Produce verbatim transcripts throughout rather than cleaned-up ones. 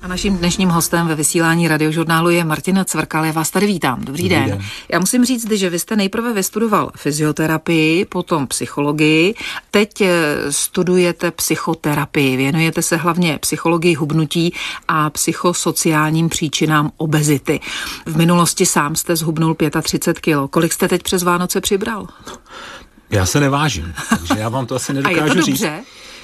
A naším dnešním hostem ve vysílání Radiožurnálu je Martin Cvrkal. Já vás tady vítám. Dobrý, Dobrý den. den. Já musím říct, že vy jste nejprve vystudoval fyzioterapii, potom psychologii, teď studujete psychoterapii. Věnujete se hlavně psychologii hubnutí a psychosociálním příčinám obezity. V minulosti sám jste zhubnul třicet pět kilo. Kolik jste teď přes Vánoce přibral? Já se nevážím, takže já vám to asi nedokážu říct. A je to říct. dobře?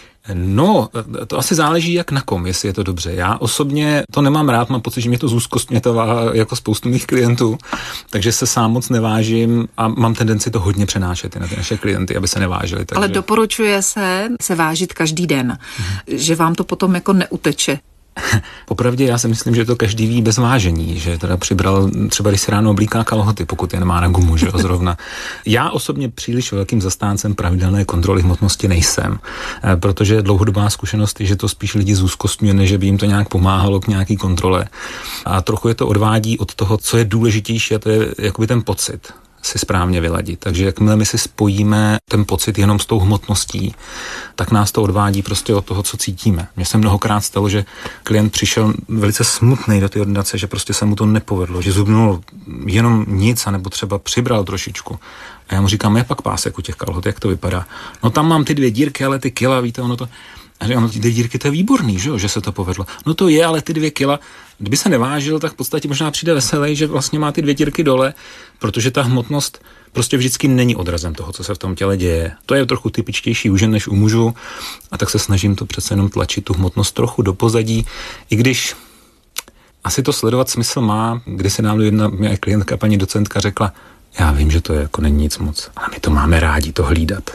No, to asi záleží jak na kom, jestli je to dobře. Já osobně to nemám rád, mám pocit, že mě to zúzkostňová jako spoustu mých klientů, takže se sám moc nevážím a mám tendenci to hodně přenášet i na ty naše klienty, aby se nevážili. Takže... Ale doporučuje se se vážit každý den, hmm. že vám to potom jako neuteče. Popravdě já si myslím, že to každý ví bez vážení, že teda přibral, třeba když si ráno oblíká kalhoty, pokud je nemá na gumu, že jo, zrovna. Já osobně příliš velkým zastáncem pravidelné kontroly hmotnosti nejsem, protože dlouhodobá zkušenost je, že to spíš lidi zúzkostňuje, než by jim to nějak pomáhalo k nějaký kontrole. A trochu je to odvádí od toho, co je důležitější, a to je jakoby ten pocit si správně vyladit. Takže jakmile my si spojíme ten pocit jenom s tou hmotností, tak nás to odvádí prostě od toho, co cítíme. Mně se mnohokrát stalo, že klient přišel velice smutný do té ordinace, že prostě se mu to nepovedlo, že zhubnul jenom nic, anebo třeba přibral trošičku. A já mu říkám, je pak pásek u těch kalhot, jak to vypadá? No tam mám ty dvě dírky, ale ty kila, víte, ono to... A říkám, no ty dvě dírky, to je výborný, že jo, že se to povedlo. No to je, ale ty dvě kila, kdyby se nevážil, tak v podstatě možná přijde veselý, že vlastně má ty dvě dírky dole, protože ta hmotnost prostě vždycky není odrazem toho, co se v tom těle děje. To je trochu typičtější u žen než u mužů, a tak se snažím to přece jenom tlačit tu hmotnost trochu do pozadí, i když asi to sledovat smysl má, kdy se nám jedna moje klientka, paní docentka, řekla, já vím, že to je jako není nic moc, ale my to máme rádi, to hlídat.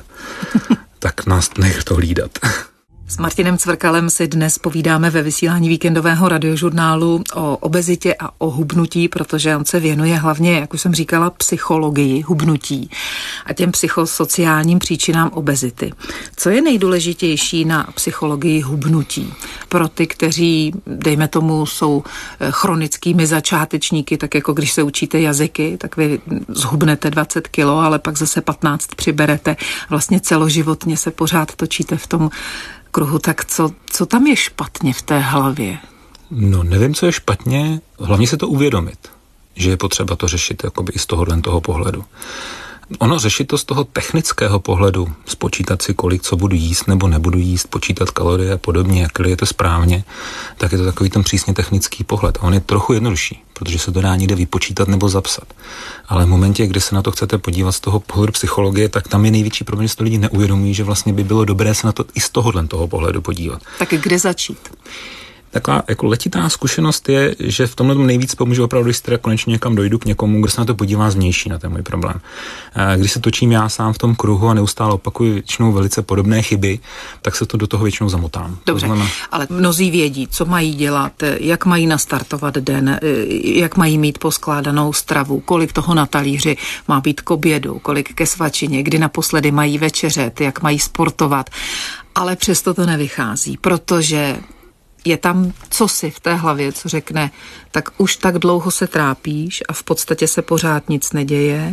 Tak nás nech to hlídat. S Martinem Cvrkalem si dnes povídáme ve vysílání víkendového Radiožurnálu o obezitě a o hubnutí, protože on se věnuje hlavně, jak už jsem říkala, psychologii hubnutí a těm psychosociálním příčinám obezity. Co je nejdůležitější na psychologii hubnutí? Pro ty, kteří, dejme tomu, jsou chronickými začátečníky, tak jako když se učíte jazyky, tak vy zhubnete dvacet kilo, ale pak zase patnáct přiberete. Vlastně celoživotně se pořád točíte v tom kruhu, tak co, co tam je špatně v té hlavě? No, nevím, co je špatně, hlavně se to uvědomit, že je potřeba to řešit jakoby i z tohohle toho pohledu. Ono řešit to z toho technického pohledu, spočítat si, kolik co budu jíst nebo nebudu jíst, počítat kalorie a podobně, jak je to správně, tak je to takový ten přísně technický pohled. A on je trochu jednodušší, protože se to dá někde vypočítat nebo zapsat. Ale v momentě, kdy se na to chcete podívat z toho pohledu psychologie, tak tam je největší problém, že to lidi neuvědomují, že vlastně by bylo dobré se na to i z tohohle toho pohledu podívat. Tak kde začít? Taková jako letitá zkušenost je, že v tomhle nejvíc pomůže opravdu, když teda konečně někam dojdu k někomu, kdo se na to podívá zvnější, na ten můj problém. Když se točím já sám v tom kruhu a neustále opakuju většinou velice podobné chyby, tak se to do toho většinou zamotám. Dobře, to znamená... ale mnozí vědí, co mají dělat, jak mají nastartovat den, jak mají mít poskládanou stravu, kolik toho na talíři má být k obědu, kolik ke svačině, kdy naposledy mají večeřet, jak mají sportovat, ale přesto to nevychází, protože je tam cosi v té hlavě, co řekne, tak už tak dlouho se trápíš a v podstatě se pořád nic neděje,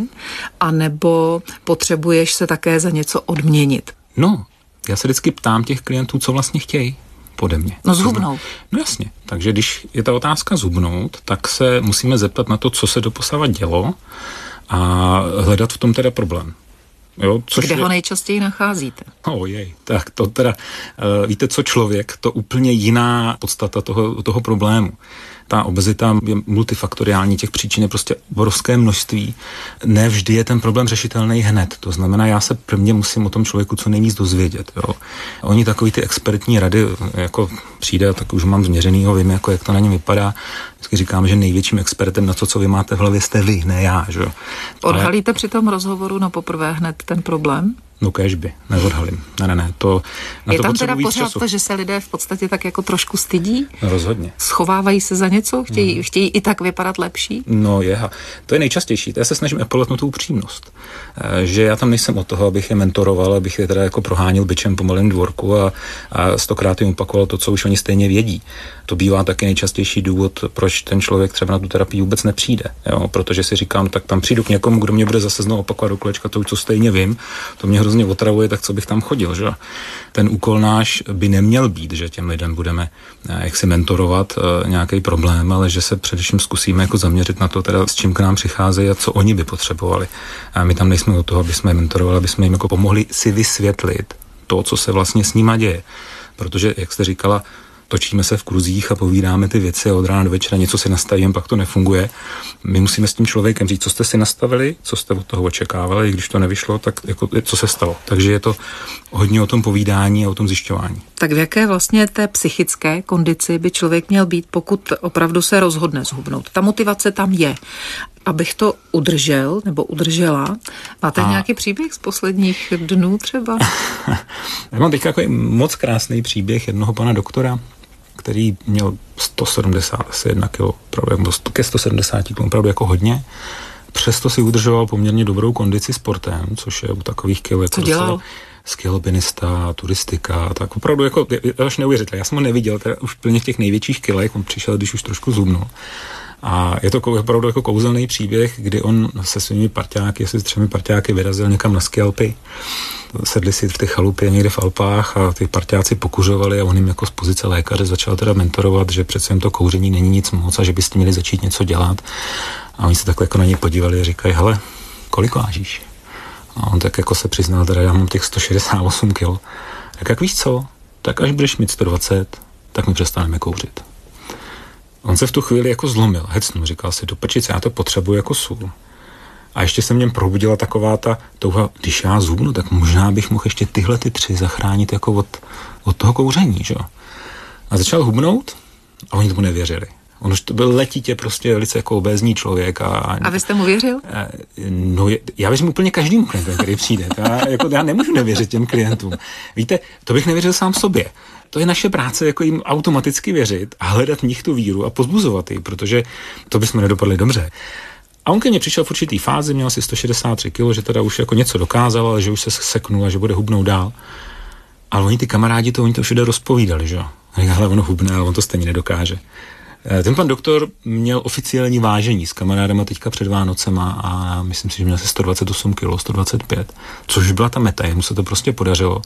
anebo potřebuješ se také za něco odměnit. No, já se vždycky ptám těch klientů, co vlastně chtějí pode mě. No zhubnout. No jasně, takže když je ta otázka zhubnout, tak se musíme zeptat na to, co se doposavad dělo a hledat v tom teda problém. Jo, což Kde je... ho nejčastěji nacházíte? Ojej, tak to teda, uh, víte co, člověk, to úplně jiná podstata toho, toho problému. Ta obezita je multifaktoriální, těch příčin je prostě obrovské množství. Ne vždy je ten problém řešitelný hned. To znamená, já se prvně musím o tom člověku co nejvíc dozvědět. Jo. Oni takový ty expertní rady, jako přijde, tak už mám změřenýho, vím, jako, jak to na něm vypadá. Vždycky říkám, že největším expertem na to, co vy máte v hlavě, jste vy, ne já. Že? Odhalíte při tom rozhovoru na poprvé hned ten problém? No kéžby, neodhalím. Ne, ne, ne. To, na je to tam teda pořád času. To, že se lidé v podstatě tak jako trošku stydí? No, rozhodně. Schovávají se za něco? Chtějí, hmm. chtějí i tak vypadat lepší? No je, to je nejčastější. Já se snažím apelovat na tu upřímnost. Že já tam nejsem od toho, abych je mentoroval, abych je teda jako prohánil bičem po malém dvorku a, a stokrát jim opakoval to, co už oni stejně vědí. To bývá taky nejčastější důvod, proč ten člověk třeba na tu terapii vůbec nepřijde. Jo? Protože si říkám, tak tam přijdu k někomu, kdo mě bude zase znovu opakovat do kolečka to, co stejně vím. To mě hrozně otravuje, tak co bych tam chodil, že? Ten úkol náš by neměl být, že těm lidem budeme jak si mentorovat nějaký problém, ale že se především zkusíme jako zaměřit na to, teda, s čím k nám přicházejí a co oni by potřebovali. A my tam nejsme od toho, aby jsme je mentorovali, aby jsme jim jako pomohli si vysvětlit to, co se vlastně s nima děje. Protože, jak jste říkala, točíme se v kruzích a povídáme ty věci a od rána do večera něco si nastavíme, pak to nefunguje. My musíme s tím člověkem říct, co jste si nastavili, co jste od toho očekávali, i když to nevyšlo, tak jako, co se stalo. Takže je to hodně o tom povídání a o tom zjišťování. Tak v jaké vlastně té psychické kondici by člověk měl být, pokud opravdu se rozhodne zhubnout? Ta motivace tam je. Abych to udržel nebo udržela. Máte a... nějaký příběh z posledních dnů třeba? Já mám teď takový moc krásný příběh jednoho pana doktora, který měl sto sedmdesát jedna kilo, opravdu, ke sto sedmdesáti kilo, opravdu jako hodně. Přesto si udržoval poměrně dobrou kondici sportem, což je u takových kil jako co dělal? Skilopinista, turistika, tak opravdu jako, až neuvěřitelné. Já jsem ho neviděl, teda už plně v těch největších kilech, on přišel, když už trošku zhubnul. A je to opravdu jako kouzelný příběh, kdy on se svými parťáky, asi s třemi parťáky vyrazil někam na ski Alpy. Sedli si v těch chalupě někde v Alpách a ty parťáci pokuřovali a on jim jako z pozice lékaře začal teda mentorovat, že přece jen to kouření není nic moc a že byste měli začít něco dělat. A oni se takhle jako na něj podívali a říkají, hele, kolik vážíš? A on tak jako se přiznal, teda já mám těch sto šedesát osm kil. Tak jak víš co? Tak až budeš mít sto dvacet, tak my přestaneme kouřit. On se v tu chvíli jako zlomil, hecnul, říkal si, do prčice, já to potřebuji jako sůl. A ještě se v něm probudila taková ta touha, když já zhubnu, tak možná bych mohl ještě tyhle ty tři zachránit jako od, od toho kouření, že jo. A začal hubnout a oni tomu nevěřili. On už to byl letitě prostě velice jako obézní člověk. A, a vy jste mu věřil? No, já věřím úplně každému klientovi, který přijde. Já, jako, já nemůžu nevěřit těm klientům. Víte, to bych nevěřil sám sobě. To je naše práce, jako jim automaticky věřit a hledat v nich tu víru a pozbuzovat ji, protože to bychom nedopadli dobře. A on ke mně přišel v určitý fázi, měl asi sto šedesát tři kilo, že teda už jako něco dokázal, ale že už se seknul a že bude hubnout dál. Ale oni ty kamarádi to, oni to všude rozpovídali, že jo. Ale ono hubne, ale on to stejně nedokáže. Ten pan doktor měl oficiální vážení s kamarádama teďka před Vánocema a myslím si, že měl asi sto dvacet osm kilo, sto dvacet pět, což byla ta meta, jemu se to prostě podařilo.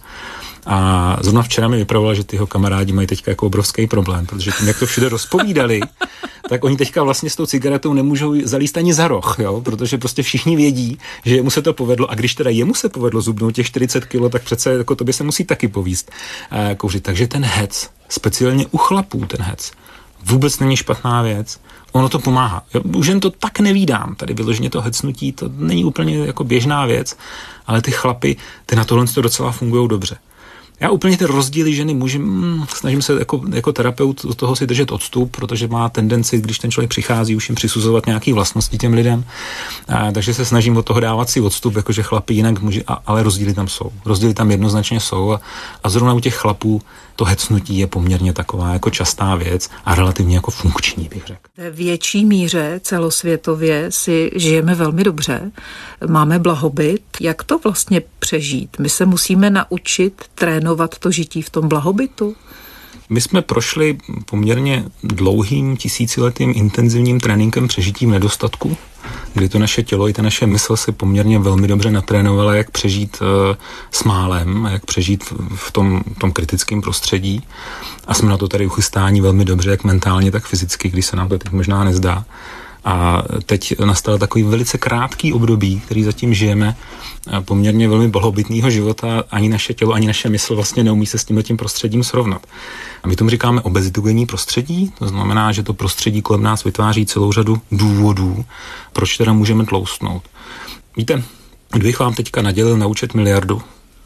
A zrovna včera mi vypravoval, že ty jeho kamarádi mají teďka jako obrovský problém, protože tím, jak to všude rozpovídali, tak oni teďka vlastně s tou cigaretou nemůžou zalíst ani za roh, jo? Protože prostě všichni vědí, že jemu se to povedlo a když teda jemu se povedlo zubnout těch čtyřicet kilo, tak přece jako tobě se musí taky povíst uh, kouřit. Takže ten hec, speciálně u chlapů ten hec, vůbec není špatná věc. Ono to pomáhá. Už jen to tak nevídám. Tady vyloženě to hecnutí, to není úplně jako běžná věc, ale ty chlapy, ty na tohle to docela fungují dobře. Já úplně ty rozdíly ženy muži, mm, snažím se jako, jako terapeut od toho si držet odstup, protože má tendenci, když ten člověk přichází, už jim přisuzovat nějaké vlastnosti těm lidem. A, takže se snažím od toho dávat si odstup, jakože chlapi jinak muži, a, ale rozdíly tam jsou. Rozdíly tam jednoznačně jsou a, a zrovna u těch chlapů to hecnutí je poměrně taková jako častá věc a relativně jako funkční, bych řekl. Ve větší míře celosvětově si žijeme velmi dobře, máme blahobyt. Jak to vlastně přežít? My se musíme naučit trénovat to žití v tom blahobytu? My jsme prošli poměrně dlouhým tisíciletým intenzivním tréninkem přežití v nedostatku, kdy to naše tělo i ta naše mysl si poměrně velmi dobře natrénovala, jak přežít uh, s málem, jak přežít v tom, tom kritickém prostředí. A jsme na to tady uchystáni velmi dobře, jak mentálně, tak fyzicky, když se nám to teď možná nezdá. A teď nastal takový velice krátký období, který zatím žijeme, poměrně velmi blahobytného života, ani naše tělo, ani naše mysl vlastně neumí se s tímhletím prostředím srovnat. A my tomu říkáme obezitogenní prostředí, to znamená, že to prostředí kolem nás vytváří celou řadu důvodů, proč teda můžeme tloustnout. Víte, kdybych vám teďka nadělil na účet miliardu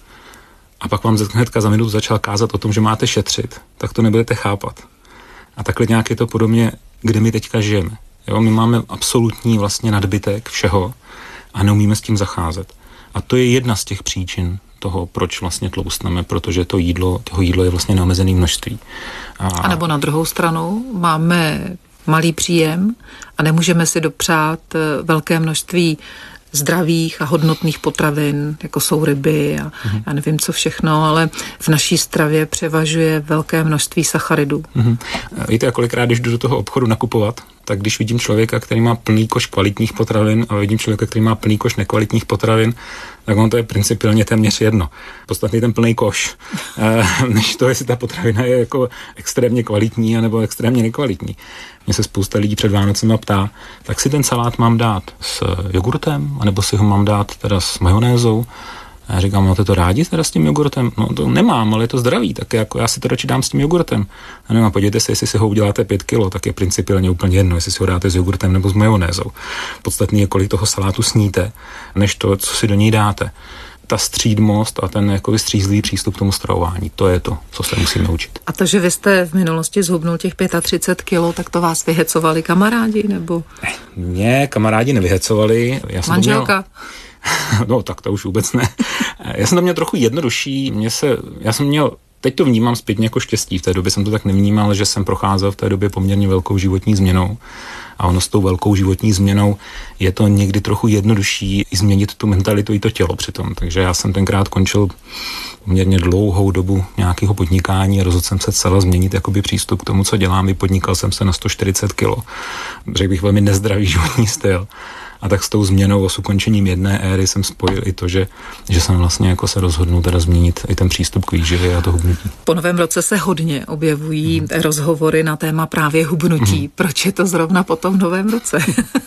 a pak vám hnedka za minutu začal kázat o tom, že máte šetřit, tak to nebudete chápat. A takhle nějak je to podobně, kde my teďka žijeme. Jo, my máme absolutní vlastně nadbytek všeho a neumíme s tím zacházet. A to je jedna z těch příčin toho, proč vlastně tloustneme, protože to jídlo, toho jídlo je vlastně neomezené množství. A... a nebo na druhou stranu máme malý příjem a nemůžeme si dopřát velké množství zdravých a hodnotných potravin, jako jsou ryby a mm-hmm. já nevím co všechno, ale v naší stravě převažuje velké množství sacharidů. Mm-hmm. Víte, kolikrát, když jdu do toho obchodu nakupovat tak když vidím člověka, který má plný koš kvalitních potravin a vidím člověka, který má plný koš nekvalitních potravin, tak on to je principiálně téměř jedno. Podstatný ten plný koš, než to, jestli ta potravina je jako extrémně kvalitní anebo extrémně nekvalitní. Mě se spousta lidí před Vánocema ptá, tak si ten salát mám dát s jogurtem, anebo si ho mám dát teda s majonézou. A já říkám, máte to rádi teda s tím jogurtem? No to nemám, ale je to zdravý, tak jako já si to radši dám s tím jogurtem. A nemám, podívejte se, jestli si ho uděláte pět kilo, tak je principiálně úplně jedno, jestli si ho dáte s jogurtem nebo s majonézou. Podstatný je, kolik toho salátu sníte, než to, co si do něj dáte. Ta střídmost a ten jako střízlivý přístup k tomu stravování, to je to, co se musíme učit. A to, že vy jste v minulosti zhubnul těch třicet pět kilo, tak to vás vyhecovali kamarádi, nebo? Mě kamarádi nevyhecovali. Já jsem Manželka? No, tak to už vůbec ne. Já jsem to měl trochu jednodušší. Mě se, já jsem měl, teď to vnímám zpětně jako štěstí. V té době jsem to tak nevnímal, že jsem procházel v té době poměrně velkou životní změnou. A ono s tou velkou životní změnou je to někdy trochu jednodušší i změnit tu mentalitu i to tělo přitom. Takže já jsem tenkrát končil poměrně dlouhou dobu nějakého podnikání a rozhodl jsem se celá změnit jakoby přístup k tomu, co dělám. Vypodnikal jsem se na sto čtyřicet kilo. Řekl bych velmi nezdravý životní styl. A tak s tou změnou a s ukončením jedné éry jsem spojil i to, že, že jsem vlastně jako se rozhodnul teda změnit i ten přístup k výživě a to hubnutí. Po novém roce se hodně objevují hmm. rozhovory na téma právě hubnutí. Hmm. Proč je to zrovna po tom novém roce?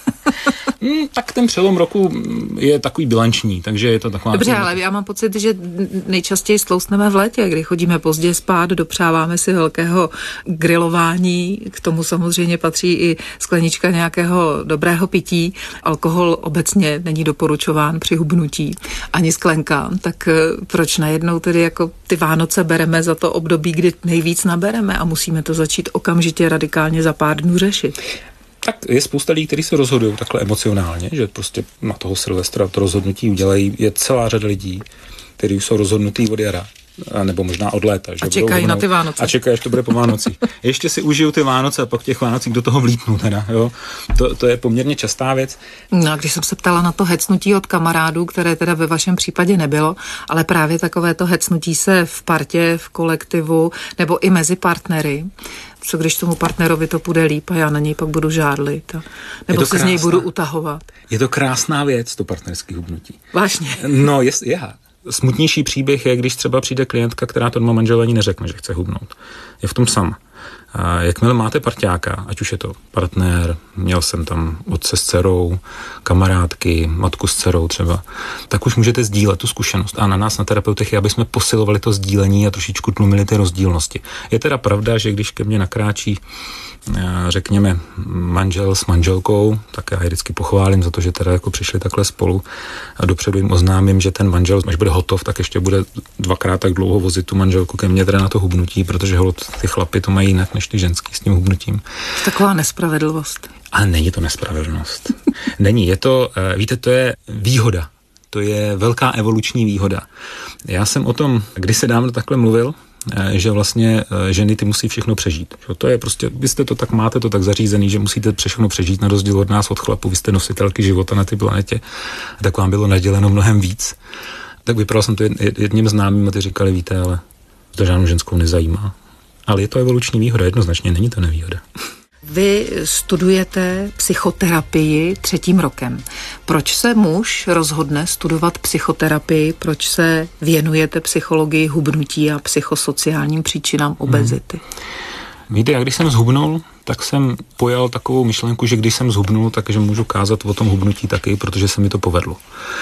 Hmm, tak ten přelom roku je takový bilanční, takže je to taková... Dobře, ale já mám pocit, že nejčastěji stloustneme v létě, kdy chodíme pozdě spát, dopřáváme si velkého grilování, k tomu samozřejmě patří i sklenička nějakého dobrého pití. Alkohol obecně není doporučován při hubnutí, ani sklenka, tak proč najednou tedy jako ty Vánoce bereme za to období, kdy nejvíc nabereme a musíme to začít okamžitě radikálně za pár dnů řešit? Tak je spousta lidí, kteří se rozhodují takhle emocionálně, že prostě na toho Silvestra to rozhodnutí udělají. Je celá řada lidí, kteří jsou rozhodnutí od jara, nebo možná od léta. Že a čekají na ty Vánoce. A čekají, až to bude po Vánocích. Ještě si užiju ty Vánoce a pak těch Vánocích do toho vlítnu teda, jo. To, to je poměrně častá věc. No a když jsem se ptala na to hecnutí od kamarádů, které teda ve vašem případě nebylo, ale právě takové to hecnutí se v partě, v kolektivu, nebo i mezi partnery, co když tomu partnerovi to půjde líp a já na něj pak budu žádlit, a, nebo se krásná, z něj budu utahovat. Je to krásná věc, to partnerské hubnutí. Vážně? No, jest, je. Smutnější příběh je, když třeba přijde klientka, která to doma manžel ani neřekne, že chce hubnout. Je v tom sama. A jakmile máte parťáka, ať už je to partner, měl jsem tam otce s dcerou, kamarádky, matku s dcerou třeba, tak už můžete sdílet tu zkušenost. A na nás, na terapeutech, je, aby jsme posilovali to sdílení a trošičku tlumili ty rozdílnosti. Je teda pravda, že když ke mně nakráčí, řekněme, manžel s manželkou, tak já je vždycky pochválím za to, že teda jako přišli takhle spolu a dopředu jim oznámím, že ten manžel, až bude hotov, tak ještě bude dvakrát tak dlouho vozit tu manželku ke mně teda na to hubnutí, protože holod ty chlapy to mají jinak než ty ženský s tím hubnutím. Taková nespravedlnost. Ale není to nespravedlnost. Není, je to, víte, to je výhoda. To je velká evoluční výhoda. Já jsem o tom, když se dávno takhle mluvil, že vlastně ženy ty musí všechno přežít. To je prostě, vy jste to tak, máte to tak zařízený, že musíte všechno přežít na rozdíl od nás, od chlapů, vy jste nositelky života na té planetě, tak vám bylo naděleno mnohem víc. Tak vypral jsem to jedním známým a ty říkali, víte, ale to žádnou ženskou nezajímá. Ale je to evoluční výhoda, jednoznačně, není to nevýhoda. Vy studujete psychoterapii třetím rokem. Proč se muž rozhodne studovat psychoterapii? Proč se věnujete psychologii hubnutí a psychosociálním příčinám obezity? Hmm. Víte, jak když jsem zhubnul, tak jsem pojal takovou myšlenku, že když jsem zhubnul, takže můžu kázat o tom hubnutí taky, protože se mi to povedlo.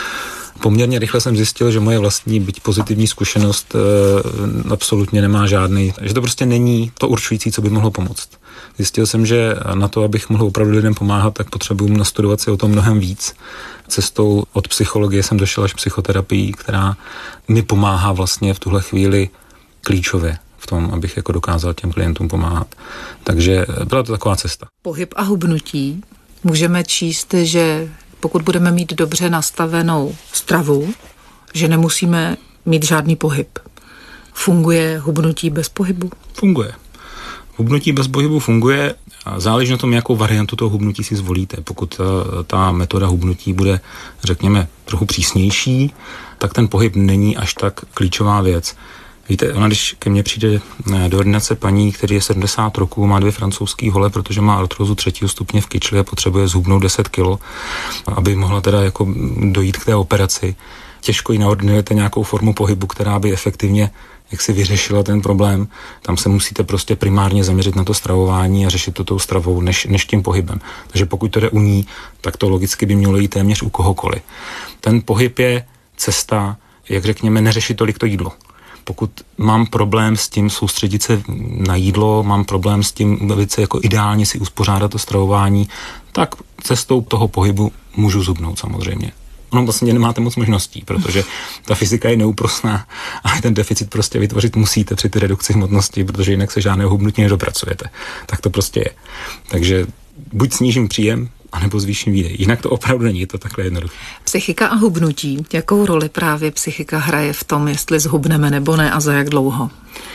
Poměrně rychle jsem zjistil, že moje vlastní byť pozitivní zkušenost e, absolutně nemá žádný, že to prostě není to určující, co by mohlo pomoct. Zjistil jsem, že na to, abych mohl opravdu lidem pomáhat, tak potřebuji nastudovat si o tom mnohem víc. Cestou od psychologie jsem došel až psychoterapii, která mi pomáhá vlastně v tuhle chvíli klíčově v tom, abych jako dokázal těm klientům pomáhat. Takže byla to taková cesta. Pohyb a hubnutí. Můžeme číst, že pokud budeme mít dobře nastavenou stravu, že nemusíme mít žádný pohyb. Funguje hubnutí bez pohybu? Funguje. Hubnutí bez pohybu funguje a záleží na tom, jakou variantu toho hubnutí si zvolíte. Pokud ta, ta metoda hubnutí bude, řekněme, trochu přísnější, tak ten pohyb není až tak klíčová věc. Víte, ona když ke mně přijde do ordinace paní, který je sedmdesát roků, má dvě francouzský hole, protože má artrózu třetího stupně v kyčli a potřebuje zhubnout deset kilo, aby mohla teda jako dojít k té operaci. Těžko jí naordinujete nějakou formu pohybu, která by efektivně jak si vyřešila ten problém. Tam se musíte prostě primárně zaměřit na to stravování a řešit to tou stravou, než, než tím pohybem. Takže pokud to jde u ní, tak to logicky by mělo jít téměř u kohokoliv. Ten pohyb je cesta, jak řekněme, neřešit tolik to jídlo. Pokud mám problém s tím soustředit se na jídlo, mám problém s tím velice jako ideálně si uspořádat to stravování, tak cestou toho pohybu můžu zhubnout samozřejmě. Ono vlastně nemáte moc možností, protože ta fyzika je neúprosná a ten deficit prostě vytvořit musíte při té redukci hmotnosti, protože jinak se žádného hubnutí nedopracujete. Tak to prostě je. Takže buď snížím příjem, anebo zvýším výdej. Jinak to opravdu není, je to takhle jednoduché. Psychika a hubnutí. Jakou roli právě psychika hraje v tom, jestli zhubneme nebo ne a za jak dlouho?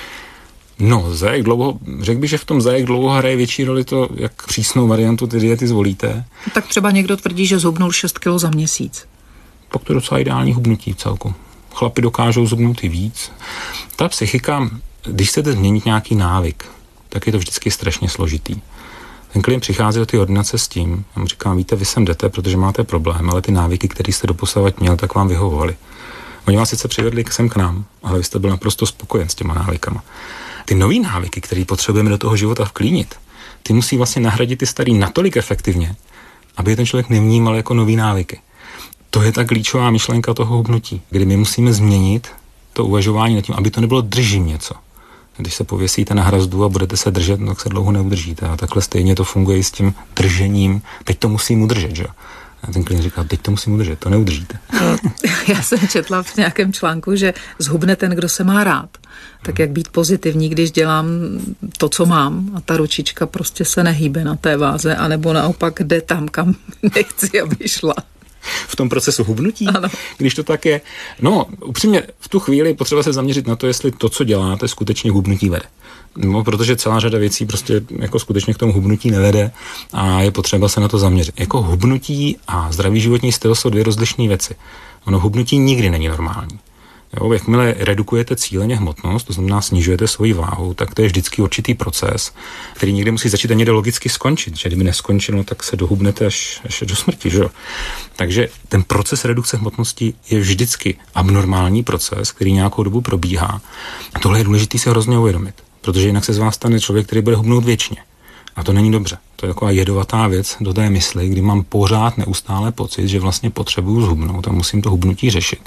No, za jak dlouho, řekl bych, že v tom za jak dlouho hraje větší roli to, jak přísnou variantu ty diety zvolíte. Tak třeba někdo tvrdí, že zhubnul šest kilo za měsíc. Pak to je docela ideální hubnutí v celku. Chlapi dokážou zhubnout i víc. Ta psychika, když chcete změnit nějaký návyk, tak je to vždycky strašně složitý. Ten klient přichází do té ordinace s tím, já mu říkám, víte, vy sem jdete, protože máte problém, ale ty návyky, které jste doposavat měl, tak vám vyhovovaly. Oni vás sice přivedli sem k nám, ale vy jste byl naprosto spokojen s těma návykama. Ty nový návyky, které potřebujeme do toho života vklínit, ty musí vlastně nahradit ty starý natolik efektivně, aby je ten člověk nevnímal jako nový návyky. To je ta klíčová myšlenka toho hubnutí, kdy my musíme změnit to uvažování nad tím, aby to nebylo držím něco. Když se pověsíte na hrazdu a budete se držet, no, tak se dlouho neudržíte. A takhle stejně to funguje i s tím držením. Teď to musím udržet, že? A ten klient říká, teď to musím udržet, to neudržíte. Já jsem četla v nějakém článku, že zhubne ten, kdo se má rád. Tak jak být pozitivní, když dělám to, co mám a ta ručička prostě se nehýbe na té váze, anebo naopak jde tam, kam nechci, aby šla. V tom procesu hubnutí, ano. Když to tak je. No, upřímně, v tu chvíli je potřeba se zaměřit na to, jestli to, co děláte, skutečně hubnutí vede. No, protože celá řada věcí prostě jako skutečně k tomu hubnutí nevede a je potřeba se na to zaměřit. Jako hubnutí a zdravý životní styl jsou dvě rozlišné věci. Ono hubnutí nikdy není normální. Jo, jakmile redukujete cíleně hmotnost, to znamená snižujete svoji váhu, tak to je vždycky určitý proces, který někdy musí začít a někde logicky skončit. Že kdyby neskončilo, tak se dohubnete až, až do smrti. Že? Takže ten proces redukce hmotnosti je vždycky abnormální proces, který nějakou dobu probíhá. A tohle je důležité si hrozně uvědomit, protože jinak se z vás stane člověk, který bude hubnout věčně. A to není dobře. To je taková jedovatá věc do té mysli, kdy mám pořád neustále pocit, že vlastně potřebuju zhubnout a musím to hubnutí řešit.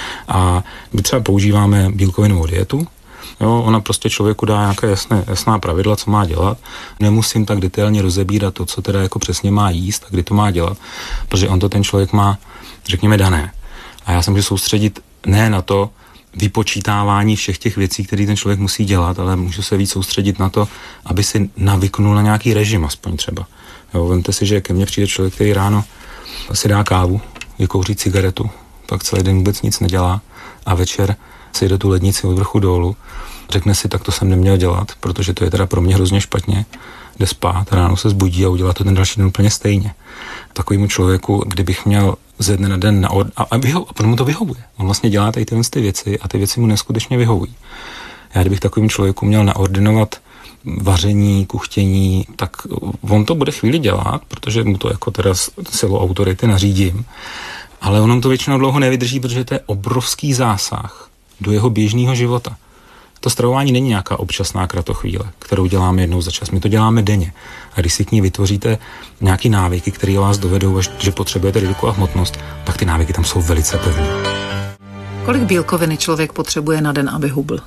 A my třeba používáme bílkovinovou dietu. Jo, ona prostě člověku dá nějaké jasné, jasná pravidla, co má dělat. Nemusím tak detailně rozebírat to, co teda jako přesně má jíst a kdy to má dělat, protože on to ten člověk má, řekněme, dané. A já se můžu soustředit ne na to, vypočítávání všech těch věcí, které ten člověk musí dělat, ale můžu se víc soustředit na to, aby si navyknul na nějaký režim aspoň třeba. Jo, vemte si, že ke mně přijde člověk, který ráno si dá kávu, vykouří cigaretu, pak celý den vůbec nic nedělá a večer si jde tu lednici od vrchu dolů, řekne si, tak to jsem neměl dělat, protože to je teda pro mě hrozně špatně, jde spát, ráno se zbudí a udělá to ten další den úplně stejně. Takovému člověku, kdybych měl ze dne na den na or- a, a, vyho- a mu to vyhovuje. On vlastně dělá tady tyhle ty věci a ty věci mu neskutečně vyhovují. Já kdybych takovým člověku měl naordinovat vaření, kuchtění, tak on to bude chvíli dělat, protože mu to jako teda silou autority nařídím, ale on to většinou dlouho nevydrží, protože to je obrovský zásah do jeho běžného života. To stravování není nějaká občasná kratochvíle, kterou děláme jednou za čas. My to děláme denně. A když si k ní vytvoříte nějaký návyky, které vás dovedou, až že potřebujete redukovat hmotnost, tak ty návyky tam jsou velice pevné. Kolik bílkoviny člověk potřebuje na den, aby hubl?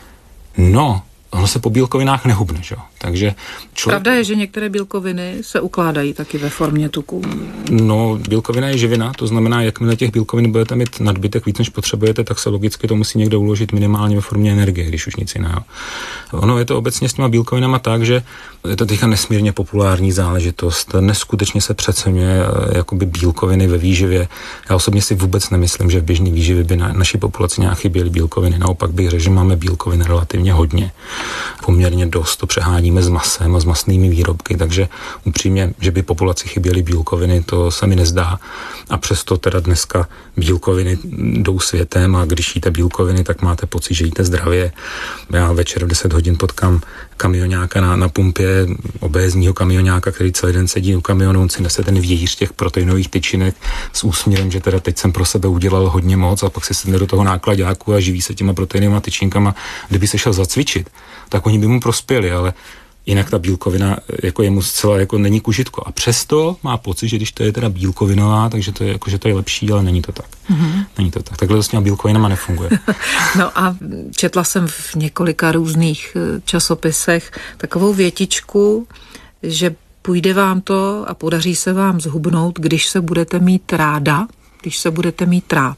No, ono se po bílkovinách nehubne, že? Takže člověk... Pravda je, že některé bílkoviny se ukládají taky ve formě tuků. No, bílkovina je živina, to znamená, jakmile těch bílkovin budete mít nadbytek víc, než potřebujete, tak se logicky to musí někdo uložit minimálně ve formě energie, když už nic jiného. Ono je to obecně s těma bílkovinama tak, že je to teďka nesmírně populární záležitost, neskutečně se přeceňuje jakoby bílkoviny ve výživě. Já osobně si vůbec nemyslím, že v běžné výživě by na naší populaci nějak chyběly bílkoviny, naopak bych řekl, že máme bílkovin relativně hodně. poměrně dost to přeháníme s masem a s masnými výrobky, takže upřímně, že by populaci chyběly bílkoviny, to se mi nezdá. A přesto teda dneska bílkoviny jdou světem a když jíte bílkoviny, tak máte pocit, že jíte zdravě. Já večer v deset hodin potkám kamioňáka na, na pumpě, obézního kamioňáka, který celý den sedí u kamionu, on si nese ten vějíř těch proteinových tyčinek s úsměvem, že teda teď jsem pro sebe udělal hodně moc a pak si sedne do toho nákladáku a živí se těma proteinovými tyčinkama. Kdyby se šel zacvičit, tak oni by mu prospěli, ale jinak ta bílkovina jako jemu zcela jako není k užitku. A přesto má pocit, že když to je teda bílkovinová, takže to je, jako, že to je lepší, ale není to tak. Mm-hmm. Není to tak. Takhle to s těma bílkovinama nefunguje. No a četla jsem v několika různých časopisech takovou větičku, že půjde vám to a podaří se vám zhubnout, když se budete mít ráda, když se budete mít rád.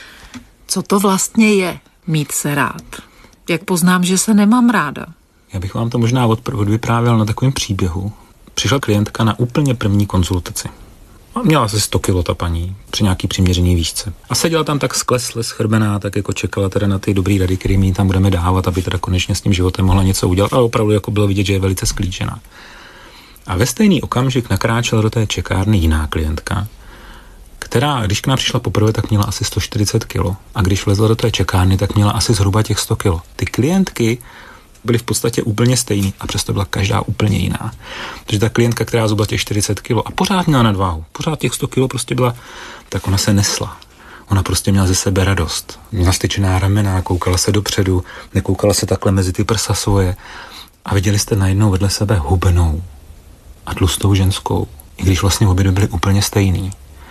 Co to vlastně je mít se rád? Jak poznám, že se nemám ráda? Já bych vám to možná odvyprávěl na takovém příběhu. Přišla klientka na úplně první konzultaci. Měla asi sto kilo ta paní při nějaký přiměřený výšce. A seděla tam tak sklesle, schrbená, tak jako čekala teda na ty dobrý rady, které my tam budeme dávat, aby teda konečně s tím životem mohla něco udělat, ale opravdu jako bylo vidět, že je velice sklíčená. A ve stejný okamžik nakráčela do té čekárny jiná klientka, která, když k nám přišla poprvé, tak měla asi sto čtyřicet kilo. A když vlezla do té čekárny, tak měla asi zhruba těch sto kilo. Ty klientky byly v podstatě úplně stejný a přesto byla každá úplně jiná. Takže ta klientka, která zhubla těch čtyřicet kilo a pořád měla nadváhu, pořád těch sto kilo prostě byla, tak ona se nesla. Ona prostě měla ze sebe radost. Měla styčená ramena, koukala se dopředu, nekoukala se takhle mezi ty prsa svoje. A viděli jste najednou vedle sebe hubenou a tlustou ženskou, i když vlastně obě byly úplně stejný.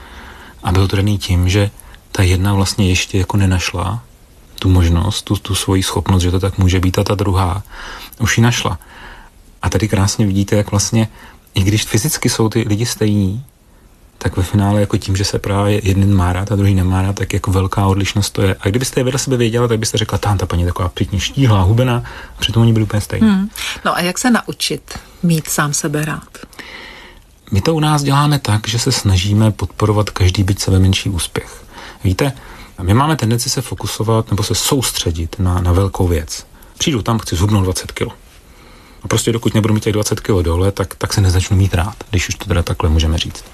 A bylo to daný tím, že ta jedna vlastně ještě jako nenašla tu možnost, tu, tu svoji schopnost, že to tak může být, a ta druhá už ji našla. A tady krásně vidíte, jak vlastně, i když fyzicky jsou ty lidi stejní, tak ve finále jako tím, že se právě jeden má rád a druhý nemá rád, tak jako velká odlišnost to je. A kdybyste je vedle sebe věděla, tak byste řekla, tam ta paní je taková pěkně štíhlá, hubená, a přitom oni byli úplně stejní. Hmm. No a jak se naučit mít sám sebe rád? My to u nás děláme tak, že se snažíme podporovat každý byť sebe menší úspěch. Víte, my máme tendenci se fokusovat nebo se soustředit na, na velkou věc. Přijdu tam, chci zhubnout dvacet kilo. A prostě dokud nebudu mít těch dvacet kilo dole, tak, tak se nezačnu mít rád, když už to teda takhle můžeme říct.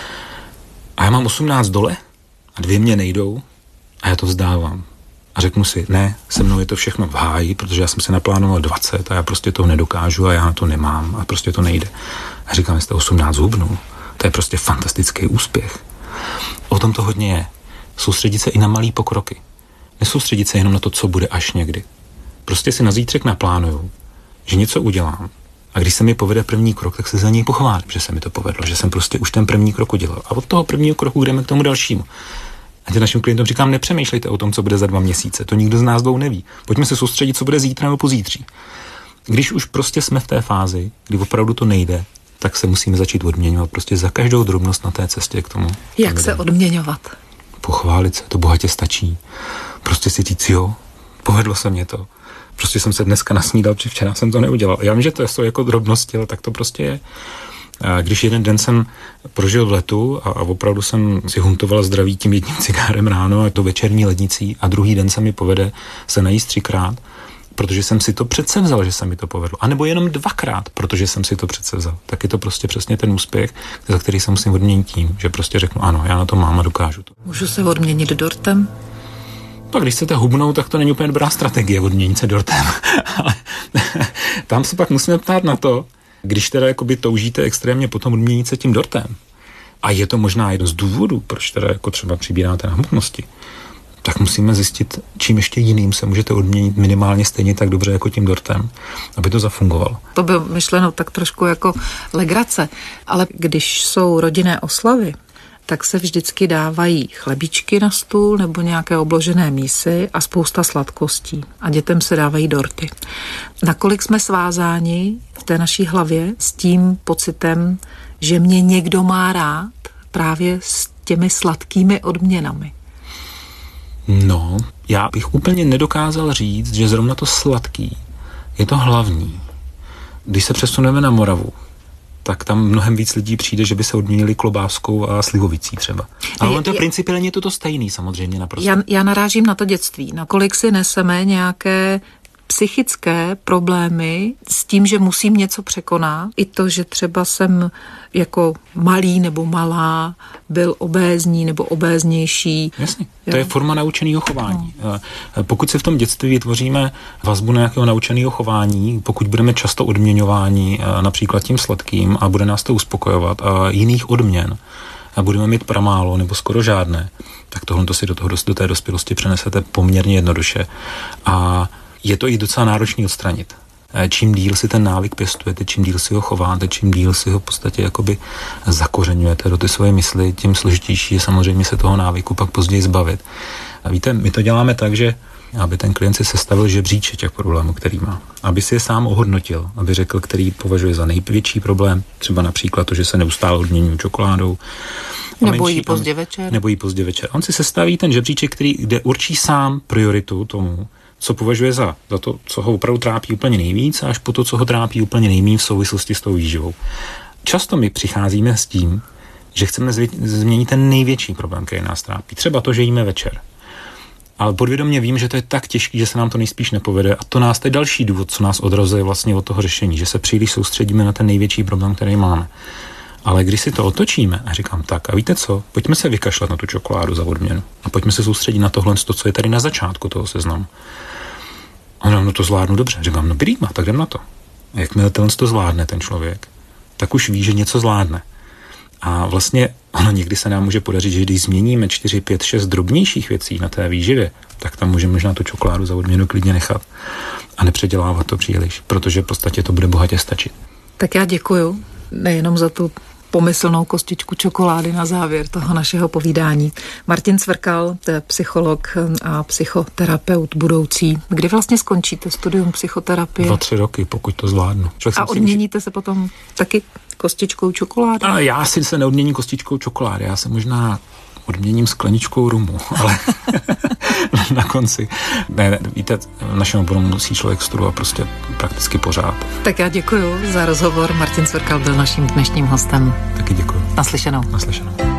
A já mám osmnáct dole a dvě mě nejdou a já to vzdávám. A řeknu si, ne, se mnou je to všechno v háji, protože já jsem se naplánoval dvacet a já prostě to nedokážu a já na to nemám a prostě to nejde. A říkám, jste osmnáct zhubnul, to je prostě fantastický úspěch. O tom to hodně je. Soustředit se i na malý pokroky. Nesoustředit se jenom na to, co bude až někdy. Prostě si na zítřek naplánuju, že něco udělám. A když se mi povede první krok, tak se za něj pochválím, že se mi to povedlo, že jsem prostě už ten první krok udělal. A od toho prvního kroku jdeme k tomu dalšímu. A těm našim klientům říkám, nepřemýšlejte o tom, co bude za dva měsíce. To nikdo z nás dvou neví. Pojďme se soustředit, co bude zítra nebo pozítří. Když už prostě jsme v té fázi, kdy opravdu to nejde, tak se musíme začít odměňovat prostě za každou drobnost na té cestě k tomu. Jak se odměňovat? Pochválit se, to bohatě stačí. Prostě si říct, jo, povedlo se mě to. Prostě jsem se dneska nasnídal, protože včera jsem to neudělal. Já vím, že to jsou jako drobnosti, ale tak to prostě je. A když jeden den jsem prožil v letu a, a opravdu jsem si huntoval zdraví tím jedním cigárem ráno a to večerní lednicí a druhý den se mi povede se najíst třikrát, protože jsem si to předsevzal, že se mi to povedlo. A nebo jenom dvakrát, protože jsem si to předsevzal. Tak je to prostě přesně ten úspěch, za který se musím odměnit tím, že prostě řeknu, ano, já na to mám a dokážu to. Můžu se odměnit dortem? Pak když chcete hubnout, tak to není úplně dobrá strategie odměnit se dortem. Ale tam se pak musíme ptát na to, když teda jakoby toužíte extrémně potom odměnit se tím dortem. A je to možná jeden z důvodů, proč teda jako třeba přibíráte na hmotnosti. Tak musíme zjistit, čím ještě jiným se můžete odměnit minimálně stejně tak dobře jako tím dortem, aby to zafungovalo. To bylo myšleno tak trošku jako legrace, ale když jsou rodinné oslavy, tak se vždycky dávají chlebíčky na stůl nebo nějaké obložené mísy a spousta sladkostí. A dětem se dávají dorty. Nakolik jsme svázáni v té naší hlavě s tím pocitem, že mě někdo má rád právě s těmi sladkými odměnami? No, já bych úplně nedokázal říct, že zrovna to sladký je to hlavní. Když se přesuneme na Moravu, tak tam mnohem víc lidí přijde, že by se odměnili klobáskou a slivovicí třeba. Ale on to je principiálně to stejný samozřejmě naprosto. Já, já narážím na to dětství. Nakolik si neseme nějaké psychické problémy s tím, že musím něco překonat. I to, že třeba jsem jako malý nebo malá byl obézní nebo obéznější. Jasně, to jo. je forma naučeného chování. No. Pokud si v tom dětství vytvoříme vazbu na nějakého naučeného chování, pokud budeme často odměňováni například tím sladkým a bude nás to uspokojovat a jiných odměn a budeme mít pramálo nebo skoro žádné, tak tohle to si do, toho, do té dospělosti přenesete poměrně jednoduše. A je to i docela náročný odstranit. Čím díl si ten návyk pěstujete, čím díl si ho chováte, čím díl si ho v podstatě jakoby zakořeňujete do ty svoje mysli, tím složitější je samozřejmě se toho návyku pak později zbavit. A víte, my to děláme tak, že aby ten klient si sestavil žebříček těch problémů, který má. Aby si je sám ohodnotil, aby řekl, který považuje za největší problém, třeba například to, že se neustále odměňují čokoládou. Nebo jí pozdě večer. Nebo jí pozdě večer. On si sestaví ten žebříček, který, kde určí sám prioritu tomu, co považuje za, za to, co ho opravdu trápí úplně nejvíc, až po to, co ho trápí úplně nejméně v souvislosti s tou výživou. Často my přicházíme s tím, že chceme změnit ten největší problém, který nás trápí. Třeba to, že jíme večer. Ale podvědomě vím, že to je tak těžký, že se nám to nejspíš nepovede a to nás to je další důvod, co nás odrazuje vlastně od toho řešení, že se příliš soustředíme na ten největší problém, který máme. Ale když si to otočíme a říkám tak, a víte co, pojďme se vykašlat na tu čokoládu za odměnu a pojďme se soustředit na tohle, to, co je tady na začátku toho seznamu. A no to zvládnu dobře. Říkám, no prýma, tak jdem na to. A jakmile tohle to zvládne ten člověk, tak už ví, že něco zvládne. A vlastně ono někdy se nám může podařit, že když změníme čtyři, pět, šest drobnějších věcí na té výživě, tak tam můžeme možná tu čokoládu za odměnu klidně nechat a nepředělávat to příliš, protože v podstatě to bude bohatě stačit. Tak já děkuju nejenom za tu pomyslnou kostičku čokolády na závěr toho našeho povídání. Martin Cvrkal, to je psycholog a psychoterapeut budoucí. Kdy vlastně skončíte studium psychoterapie? Dva, tři roky, pokud to zvládnu. Člověk a odměníte se potom taky kostičkou čokolády? A já si se neodměním kostičkou čokolády, já se možná odměním skleničkou rumu, ale na konci. Ne, víte, v našem oboru musí člověk studovat prostě prakticky pořád. Tak já děkuji za rozhovor. Martin Cvrkal byl naším dnešním hostem. Taky děkuji. Naslyšenou. Naslyšenou.